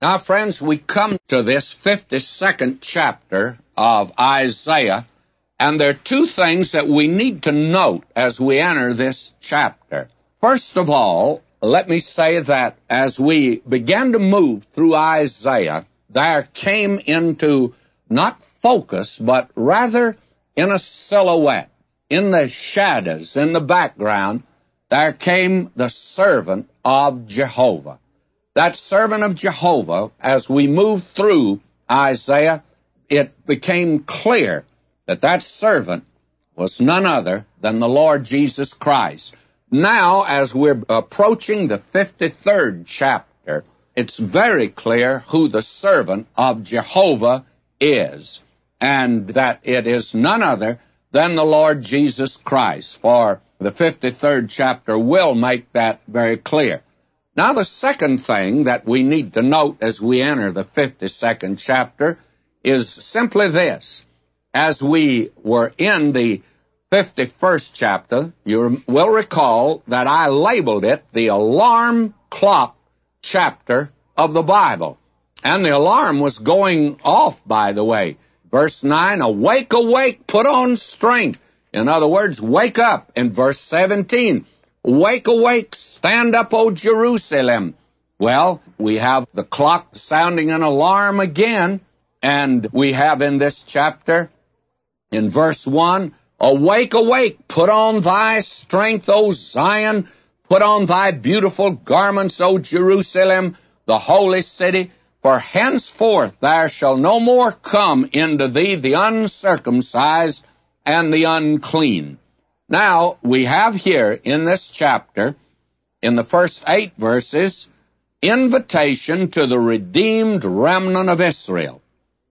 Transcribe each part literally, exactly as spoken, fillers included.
Now, friends, we come to this fifty-second chapter of Isaiah, and there are two things that we need to note as we enter this chapter. First of all, let me say that as we began to move through Isaiah, there came into not focus, but rather in a silhouette, in the shadows, in the background, there came the servant of Jehovah. That servant of Jehovah, as we moved through Isaiah, it became clear that that servant was none other than the Lord Jesus Christ. Now, as we're approaching the fifty-third chapter, it's very clear who the servant of Jehovah is, and that it is none other than the Lord Jesus Christ, for the fifty-third chapter will make that very clear. Now, the second thing that we need to note as we enter the fifty-second chapter is simply this. As we were in the fifty-first chapter, you will recall that I labeled it the alarm clock chapter of the Bible. And the alarm was going off, by the way. Verse nine, awake, awake, put on strength. In other words, wake up. In verse seventeen, wake, awake, stand up, O Jerusalem. Well, we have the clock sounding an alarm again, and we have in this chapter, in verse one, awake, awake, put on thy strength, O Zion, put on thy beautiful garments, O Jerusalem, the holy city, for henceforth there shall no more come into thee the uncircumcised and the unclean. Now, we have here in this chapter, in the first eight verses, invitation to the redeemed remnant of Israel.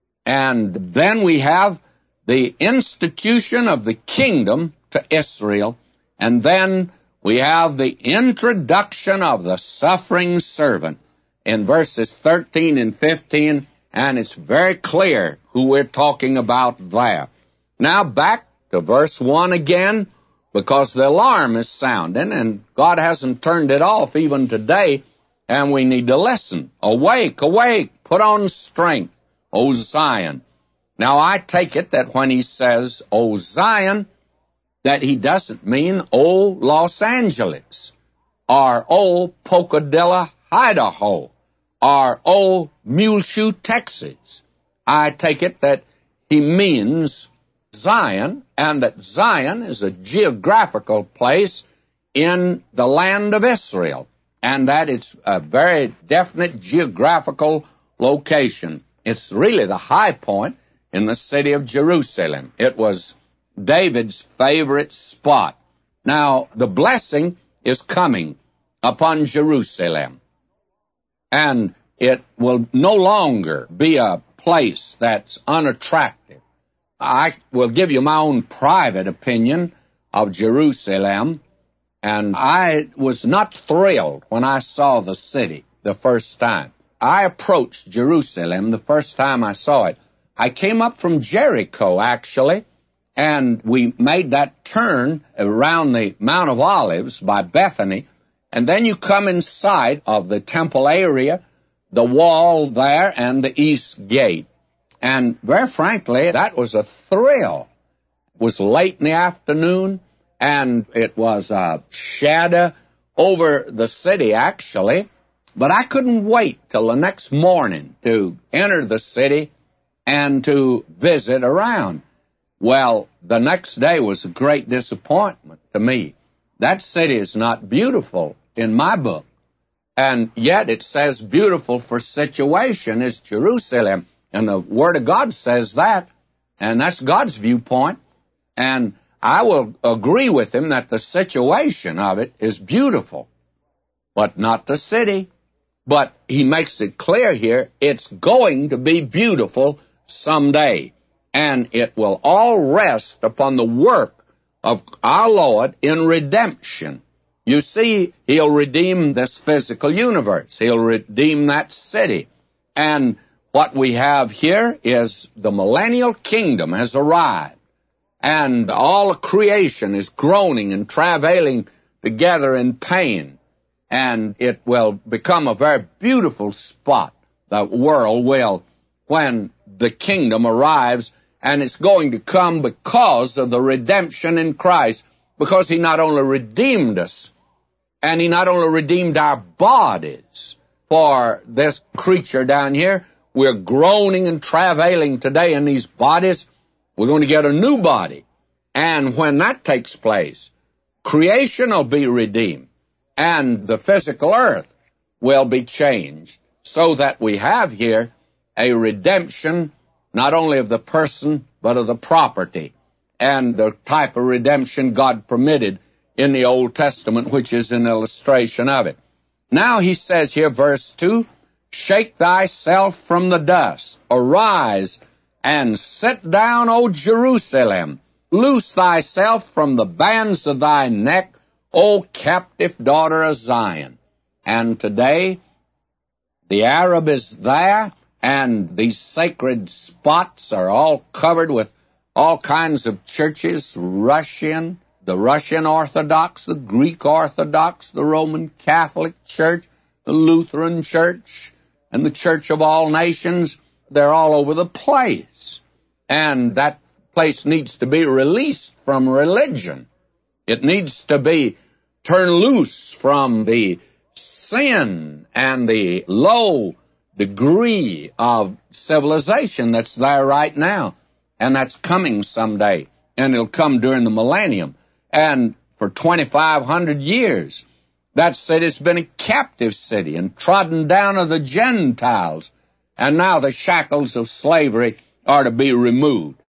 And then we have the institution of the kingdom to Israel. And then we have the introduction of the suffering servant in verses thirteen and fifteen, and it's very clear who we're talking about there. Now back to verse one again, because the alarm is sounding, and God hasn't turned it off even today, and we need to listen. Awake, awake, put on strength, O Zion. Now, I take it that when he says, O Zion, that he doesn't mean O Los Angeles, or O Pocadilla, Idaho, or O Muleshoe, Texas. I take it that he means Zion, and that Zion is a geographical place in the land of Israel, and that it's a very definite geographical location. It's really the high point in the city of Jerusalem. It was David's favorite spot. Now, the blessing is coming upon Jerusalem, and it will no longer be a place that's unattractive. I will give you my own private opinion of Jerusalem, and I was not thrilled when I saw the city the first time. I approached Jerusalem the first time I saw it. I came up from Jericho, actually, and we made that turn around the Mount of Olives by Bethany, and then you come in sight of the temple area, the wall there, and the east gate. And very frankly, that was a thrill. It was late in the afternoon, and it was a shadow over the city, actually. But I couldn't wait till the next morning to enter the city and to visit around. Well, the next day was a great disappointment to me. That city is not beautiful in my book. And yet it says beautiful for situation is Jerusalem. And the Word of God says that. And that's God's viewpoint. And I will agree with him that the situation of it is beautiful, but not the city. But he makes it clear here, it's going to be beautiful someday. And it will all rest upon the work of our Lord in redemption. You see, he'll redeem this physical universe. He'll redeem that city. And what we have here is the millennial kingdom has arrived. And all of creation is groaning and travailing together in pain. And it will become a very beautiful spot. the world will when the kingdom arrives, and it's going to come because of the redemption in Christ, because he not only redeemed us, and he not only redeemed our bodies for this creature down here. We're groaning and travailing today in these bodies. We're going to get a new body. And when that takes place, creation will be redeemed, and the physical earth will be changed, so that we have here a redemption not only of the person, but of the property, and the type of redemption God permitted in the Old Testament, which is an illustration of it. Now he says here, verse two, shake thyself from the dust, arise, and sit down, O Jerusalem. Loose thyself from the bands of thy neck, O captive daughter of Zion. And today, the Arab is there, and these sacred spots are all covered with all kinds of churches, Russian, the Russian Orthodox, the Greek Orthodox, the Roman Catholic Church, the Lutheran Church, and the Church of all nations. They're all over the place. And that place needs to be released from religion. It needs to be turned loose from the sin and the low degree of civilization that's there right now. And that's coming someday. And it'll come during the millennium. And for twenty-five hundred years, that city's been a captive city and trodden down of the Gentiles. And now the shackles of slavery are to be removed.